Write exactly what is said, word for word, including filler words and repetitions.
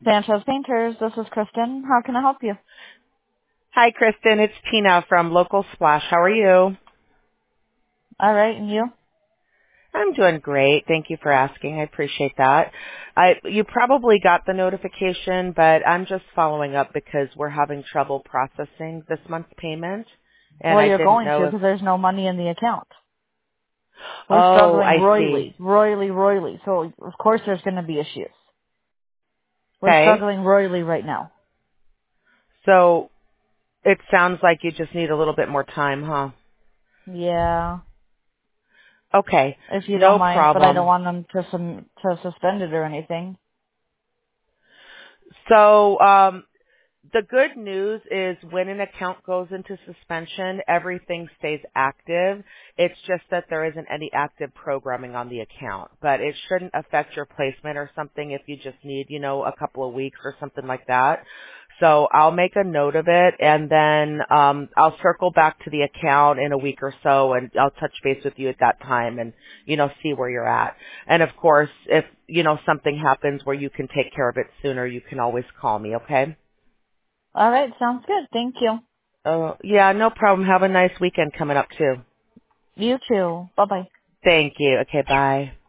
Sanchez Painters, this is Kristen. How can I help you? Hi, Kristen. It's Tina from Local Splash. How are you? All right, and you? I'm doing great. Thank you for asking. I appreciate that. I, you probably got the notification, but I'm just following up because we're having trouble processing this month's payment, and Well, I you're didn't going to know if... because there's no money in the account. We're Oh, struggling I see. royally, royally, royally. So, of course, there's going to be issues. We're Okay. struggling royally right now. So it sounds like you just need a little bit more time, huh? Yeah, Okay. if you don't No mind, but I don't problem. want them to sum- to suspend it or anything. So, um, the good news is when an account goes into suspension, everything stays active. It's just that there isn't any active programming on the account. But it shouldn't affect your placement or something if you just need, you know, a couple of weeks or something like that. So I'll make a note of it, and then um, I'll circle back to the account in a week or so, and I'll touch base with you at that time and, you know, see where you're at. And, of course, if, you know, something happens where you can take care of it sooner, you can always call me, okay? All right, sounds good. Thank you. Oh, yeah, no problem. Have a nice weekend coming up too. You too. Bye-bye. Thank you. Okay, bye.